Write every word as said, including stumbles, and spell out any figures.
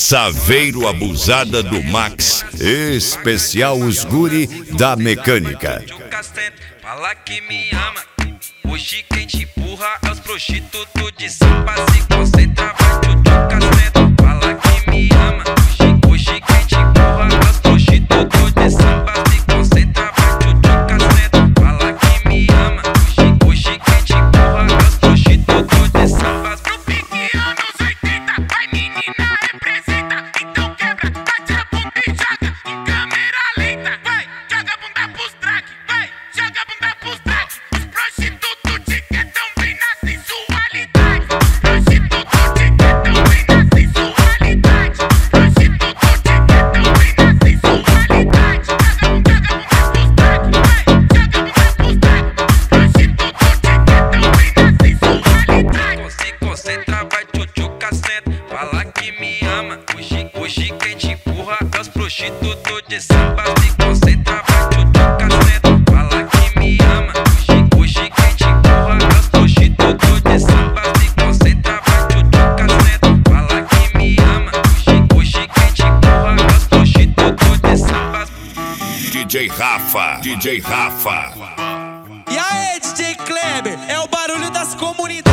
Saveiro Abusada do Max, especial os guri da mecânica. Fala que me ama, hoje quem te empurra é os prostitutos de samba. Se concentra, vai tchutchu caceta. Fala que me ama, hoje, hoje quem te empurra é os prostitutos de samba. Se concentra, vai tchutchu caceta. Fala que me ama, hoje, hoje quem te empurra é os prostitutos de samba. No pique anos oitenta, vai menina representa. Então quebra, bate a bunda e joga em câmera lenta. Vai, joga a bunda pros track, vai, joga a bunda pros track. Os prostitutos te querem bem na sensualidade. Prostituto te querem bem na sensualidade. Prostituto te querem bem na sensualidade. Joga a bunda, joga a bunda pros track, vai, joga a bunda pros track. Prostituto te querem bem na sensualidade. Se concentra, vai tchutchu caceta. Fala que me ama, hoje, hoje quem te empurra é os prostitutos de samba. Se concentra, vai tchutchu caceta. Fala que me ama, hoje, hoje quem te empurra é os prostitutos de samba. Se concentra, vai tchutchu caceta. Fala que me ama, hoje, hoje quem te empurra é os prostitutos de samba. D J Rafa, D J Rafa. E aí, D J Kleber, é o barulho das comunidades.